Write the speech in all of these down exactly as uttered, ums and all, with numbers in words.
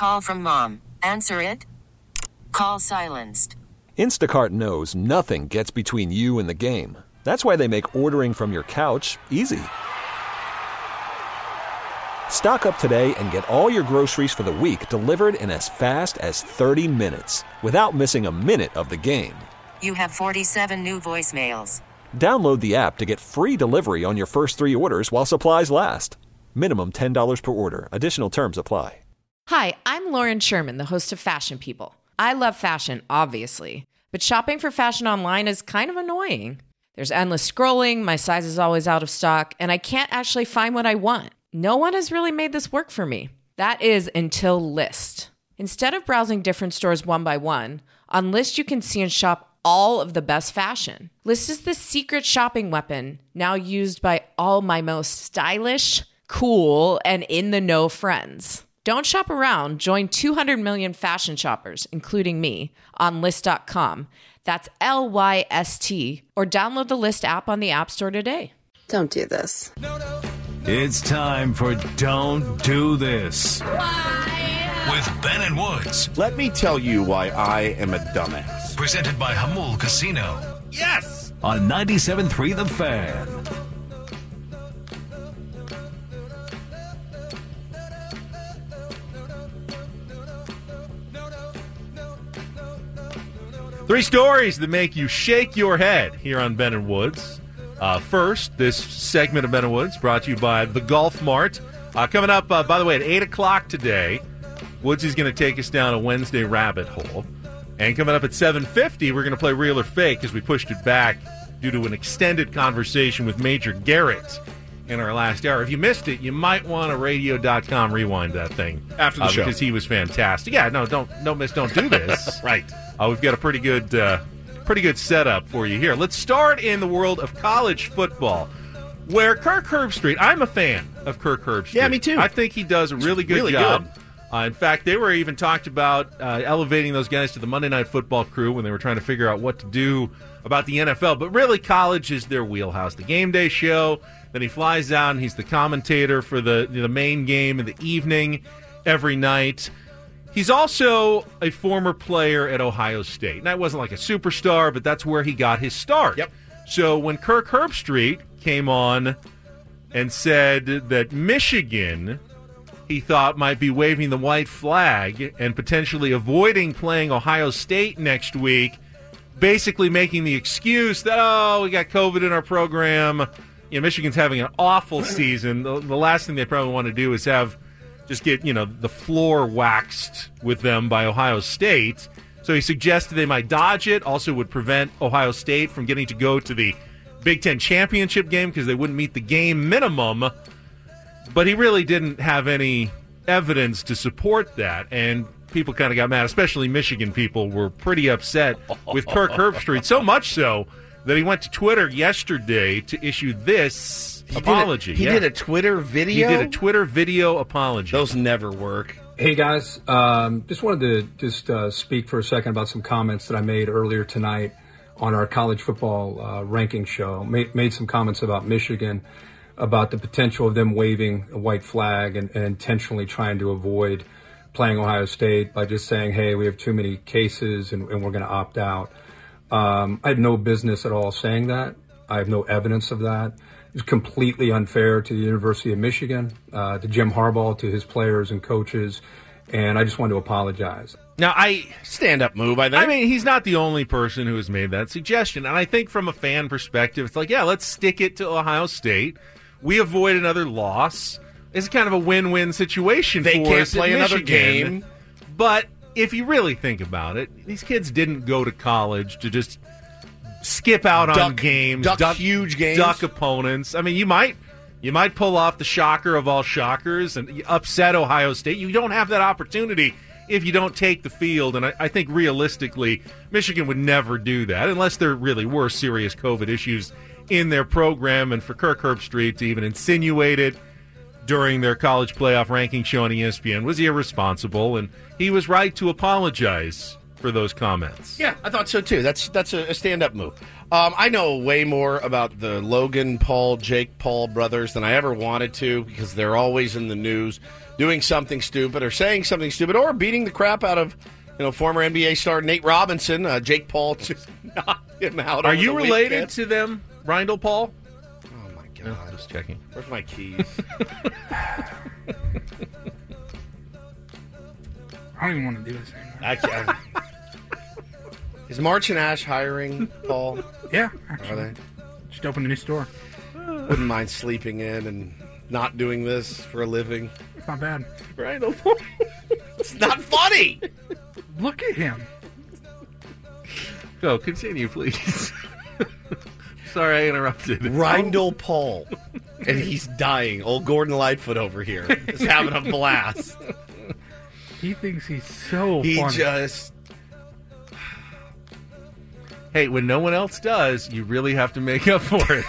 Call from mom. Answer it. Call silenced. Instacart knows nothing gets between you and the game. That's why they make ordering from your couch easy. Stock up today and get all your groceries for the week delivered in as fast as thirty minutes without missing a minute of the game. You have forty-seven new voicemails. Download the app to get free delivery on your first three orders while supplies last. Minimum ten dollars per order. Additional terms apply. Hi, I'm Lauren Sherman, the host of Fashion People. I love fashion, obviously, but shopping for fashion online is kind of annoying. There's endless scrolling, my size is always out of stock, and I can't actually find what I want. No one has really made this work for me. That is until Lyst. Instead of browsing different stores one by one, on Lyst you can see and shop all of the best fashion. Lyst is the secret shopping weapon now used by all my most stylish, cool, and in-the-know friends. Don't shop around. Join two hundred million fashion shoppers, including me, on Lyst dot com. That's L Y S T. Or download the Lyst app on the App Store today. Don't do this. It's time for Don't Do This. Why? With Ben and Woods. Let me tell you why I am a dumbass. Presented by Hamul Casino. Yes! On ninety-seven point three The Fan. Three stories that make you shake your head here on Ben and Woods. Uh, first, this segment of Ben and Woods brought to you by the Golf Mart. Uh, coming up, uh, by the way, at eight o'clock today, Woods is going to take us down a Wednesday rabbit hole. And coming up at seven fifty, we're going to play Real or Fake as we pushed it back due to an extended conversation with Major Garrett in our last hour. If you missed it, you might want to radio dot com rewind that thing. After the uh, show. Because he was fantastic. Yeah, no, don't, don't miss, don't do this. Right. Uh, we've got a pretty good, uh, pretty good setup for you here. Let's start in the world of college football, where Kirk Herbstreit. I'm a fan of Kirk Herbstreit. Yeah, me too. I think he does a really good really job. Good. Uh, in fact, they were even talked about uh, elevating those guys to the Monday Night Football crew when they were trying to figure out what to do about the N F L. But really, college is their wheelhouse. The game day show. Then he flies out and he's the commentator for the the main game in the evening every night. He's also a former player at Ohio State. That wasn't like a superstar, but that's where he got his start. Yep. So when Kirk Herbstreit came on and said that Michigan, he thought, might be waving the white flag and potentially avoiding playing Ohio State next week, basically making the excuse that, oh, we got COVID in our program. You know, Michigan's having an awful season. The, the last thing they probably want to do is have just get, you know, the floor waxed with them by Ohio State. So he suggested they might dodge it. Also would prevent Ohio State from getting to go to the Big Ten championship game because they wouldn't meet the game minimum. But he really didn't have any evidence to support that. And people kind of got mad, especially Michigan people were pretty upset with Kirk Herbstreit. So much so that he went to Twitter yesterday to issue this He apology. Did a, he yeah. did a Twitter video? He did a Twitter video apology. Those never work. Hey, guys. Um, just wanted to just uh, speak for a second about some comments that I made earlier tonight on our college football uh, ranking show. Made, made some comments about Michigan, about the potential of them waving a white flag and, and intentionally trying to avoid playing Ohio State by just saying, hey, we have too many cases and, and we're going to opt out. Um, I had no business at all saying that. I have no evidence of that. It's completely unfair to the University of Michigan, uh, to Jim Harbaugh, to his players and coaches, and I just want to apologize. Now, I stand-up move, I think. I mean, he's not the only person who has made that suggestion, and I think from a fan perspective, it's like, yeah, let's stick it to Ohio State. We avoid another loss. It's kind of a win-win situation they for can't us play at another Michigan. game. But if you really think about it, these kids didn't go to college to just skip out duck, on games, duck, duck huge games, duck opponents. I mean, you might you might pull off the shocker of all shockers and upset Ohio State. You don't have that opportunity if you don't take the field, and I, I think realistically, Michigan would never do that unless there really were serious COVID issues in their program. And for Kirk Herbstreit to even insinuate it during their college playoff ranking show on E S P N was irresponsible, and he was right to apologize for those comments. Yeah, I thought so too. That's that's a, a stand-up move. Um, I know way more about the Logan Paul, Jake Paul brothers than I ever wanted to because they're always in the news doing something stupid or saying something stupid or beating the crap out of, you know, former N B A star Nate Robinson. Uh, Jake Paul just knocked him out. Are over you the related weekend. to them, Rindle Paul? Oh my god! No, just checking. Where's my keys? I don't even want to do this anymore. I can't. Is March and Ash hiring, Paul? Yeah, Are actually. they? Just opened a new store. Wouldn't mind sleeping in and not doing this for a living. It's not bad. Rindle Paul. It's not funny. Look at him. Go, continue, please. Sorry I interrupted. Rindle Paul. And he's dying. Old Gordon Lightfoot over here is having a blast. He thinks he's so He funny. just... Hey, when no one else does, you really have to make up for it.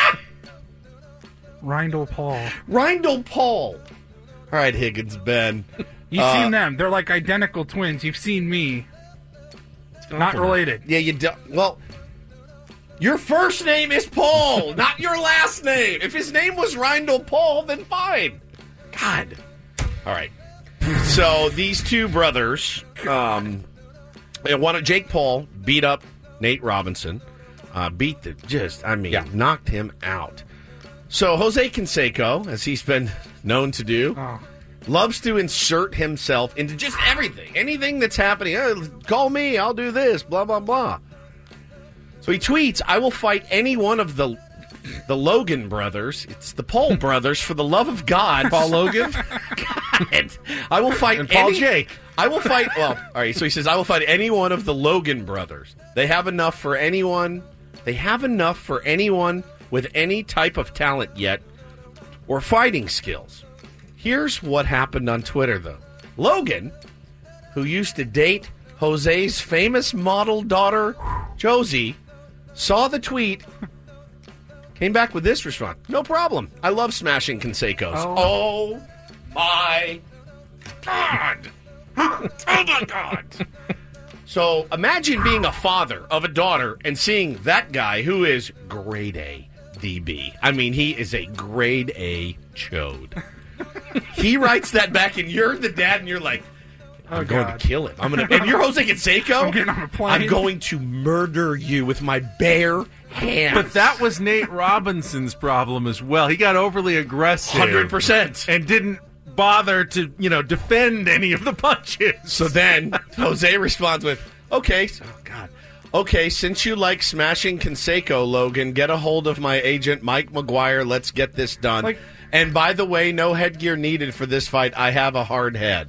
Rindle Paul. Rindle Paul. All right, Higgins, Ben. You've Uh, seen them. They're like identical twins. You've seen me. Not related. Yeah, you do. Well, your first name is Paul, not your last name. If his name was Rindle Paul, then fine. God. All right. So these two brothers, um, one of Jake Paul beat up Nate Robinson, uh, beat the just, I mean, Yeah. knocked him out. So Jose Canseco, as he's been known to do, Oh. loves to insert himself into just everything. Anything that's happening. Oh, call me, I'll do this, blah, blah, blah. So he tweets, I will fight any one of the the Logan brothers. It's the Paul brothers, for the love of God. Paul Logan? God. I will fight And Paul any, Jake. I will fight, well, all right, so he says, I will fight any one of the Logan brothers. They have enough for anyone. They have enough for anyone with any type of talent yet or fighting skills. Here's what happened on Twitter, though. Logan, who used to date Jose's famous model daughter, Josie, saw the tweet, came back with this response. No problem. I love smashing Canseco's. Oh, my God. Oh, my God. So imagine being a father of a daughter and seeing that guy who is grade A D B. I mean, he is a grade A chode. He writes that back, and you're the dad, and you're like, I'm Oh, going God. to kill him. I'm going to. And you're Jose Canseco. I'm getting on a plane. I'm going to murder you with my bare hands. But that was Nate Robinson's problem as well. He got overly aggressive. one hundred percent. And didn't bother to, you know, defend any of the punches. So then Jose responds with, okay, so- oh God, okay, since you like smashing Canseco, Logan, get a hold of my agent, Mike McGuire. Let's get this done. Like- and by the way, no headgear needed for this fight. I have a hard head.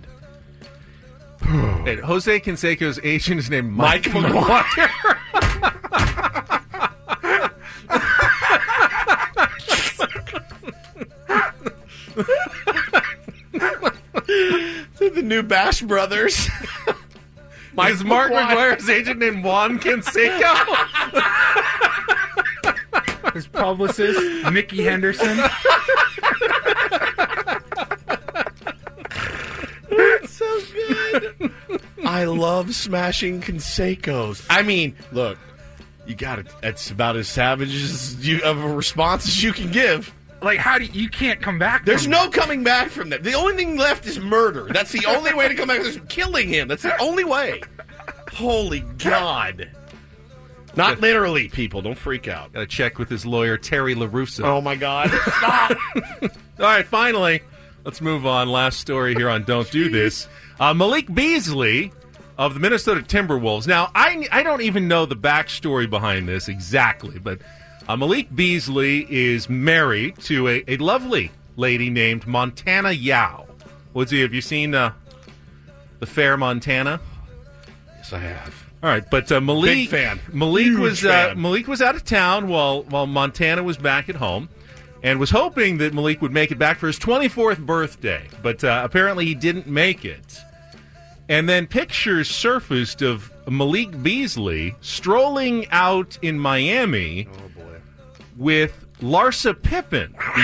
And Jose Canseco's agent is named Mike, Mike McGuire. The new Bash Brothers. Mike is Mark McGuire's agent named Juan Canseco? His publicist, Mickey Henderson. That's so good. I love smashing Canseco's. I mean, look, you got it. That's about as savage as you, of a response as you can give. Like, how do you, you can't come back? There's from no coming back from that. The only thing left is murder. That's the only way to come back. There's killing him. That's the only way. Holy God. Not literally, people. Don't freak out. Got to check with his lawyer, Terry LaRusso. Oh, my God. Stop. All right, finally, let's move on. Last story here on Don't Do This. Uh, Malik Beasley of the Minnesota Timberwolves. Now, I, I don't even know the backstory behind this exactly, but uh, Malik Beasley is married to a, a lovely lady named Montana Yao. Woodsy, have you seen uh, The Fair Montana? Yes, I have. All right, but uh, Malik Big fan. Malik Huge was uh, fan. Malik was out of town while while Montana was back at home, and was hoping that Malik would make it back for his twenty-fourth birthday. But uh, apparently he didn't make it. And then pictures surfaced of Malik Beasley strolling out in Miami Oh, boy. with Larsa Pippen, the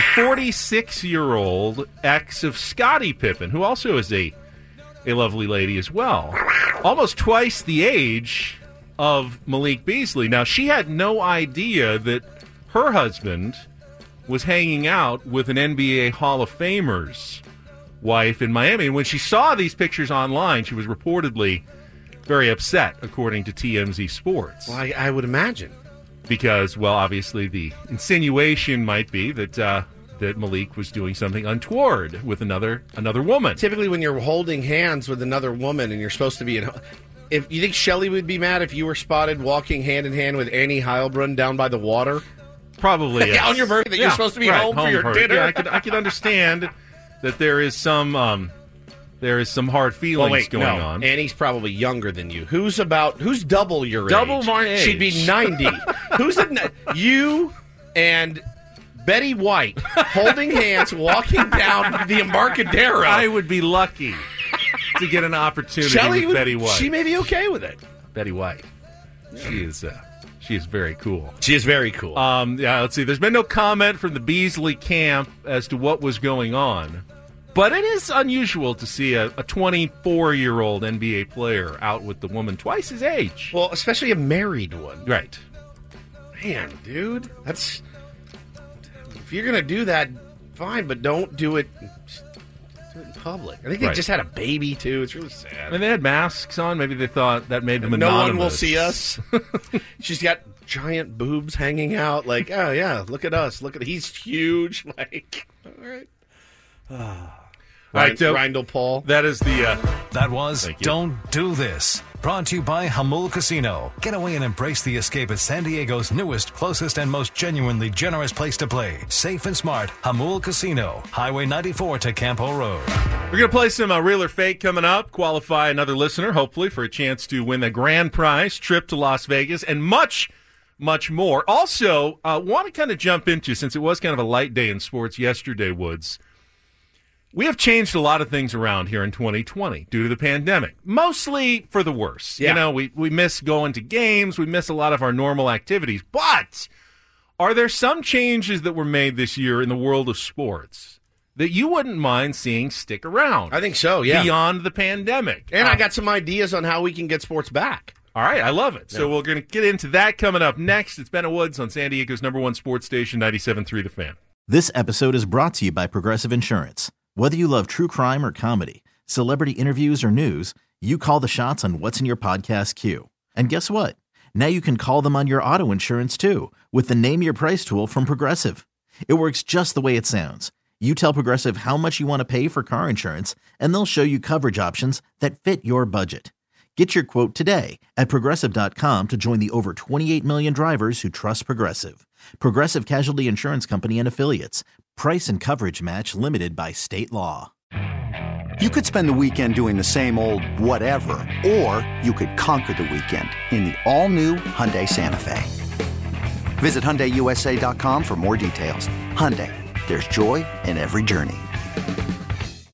forty-six-year-old ex of Scottie Pippen, who also is a a lovely lady as well. almost twice the age of Malik Beasley. Now, she had no idea that her husband was hanging out with an N B A Hall of Famer's wife in Miami. And when she saw these pictures online, she was reportedly very upset, according to T M Z Sports. Well, I, I would imagine. Because, well, obviously the insinuation might be that uh, that Malik was doing something untoward with another another woman. Typically, when you're holding hands with another woman and you're supposed to be in, if you think Shelley would be mad if you were spotted walking hand in hand with Annie Heilbrunn down by the water, probably yes. on your birthday, yeah, you're supposed to be right, home, home for your for dinner. Yeah, I could I could understand that there is some um, there is some hard feelings well, wait, going no. on. Annie's probably younger than you. Who's about who's double your double age? my age? She'd be ninety. Who's a, you and Betty White holding hands, walking down the Embarcadero. I would be lucky to get an opportunity Shelley with would, Betty White. She may be okay with it. Betty White. She is uh, she is very cool. She is very cool. Um, yeah, let's see. There's been no comment from the Beasley camp as to what was going on. But it is unusual to see a twenty-four-year-old N B A player out with the woman twice his age. Well, especially a married one. Right. Man, dude, that's... If you're going to do that, fine, but don't do it, do it in public. I think they Right. just had a baby, too. It's really sad. I mean, they had masks on. Maybe they thought that made them no anonymous. one will see us. She's got giant boobs hanging out. Like, oh, yeah, look at us. Look at He's huge. Like, all right. All Right, right, so Rindle Paul. that is the... Uh, That was Thank you. Don't Do This. Brought to you by Hamul Casino. Get away and embrace the escape at San Diego's newest, closest, and most genuinely generous place to play. Safe and smart, Hamul Casino. Highway ninety-four to Campo Road. We're going to play some uh, Real or Fake coming up, qualify another listener, hopefully, for a chance to win the grand prize, trip to Las Vegas, and much, much more. Also, uh, want to kind of jump into, since it was kind of a light day in sports yesterday, Woods, we have changed a lot of things around here in twenty twenty due to the pandemic, mostly for the worse. Yeah. You know, we, we miss going to games, we miss a lot of our normal activities, but are there some changes that were made this year in the world of sports that you wouldn't mind seeing stick around? I think so, yeah. Beyond the pandemic. And Uh, I got some ideas on how we can get sports back. All right, I love it. So Yeah. we're going to get into that coming up next. It's Ben Woods on San Diego's number one sports station, ninety-seven point three The Fan. This episode is brought to you by Progressive Insurance. Whether you love true crime or comedy, celebrity interviews or news, you call the shots on what's in your podcast queue. And guess what? Now you can call them on your auto insurance too with the Name Your Price tool from Progressive. It works just the way it sounds. You tell Progressive how much you want to pay for car insurance, and they'll show you coverage options that fit your budget. Get your quote today at Progressive dot com to join the over twenty-eight million drivers who trust Progressive. Progressive Casualty Insurance Company and Affiliates. Price and coverage match limited by state law. You could spend the weekend doing the same old whatever, or you could conquer the weekend in the all-new Hyundai Santa Fe. Visit Hyundai U S A dot com for more details. Hyundai, there's joy in every journey.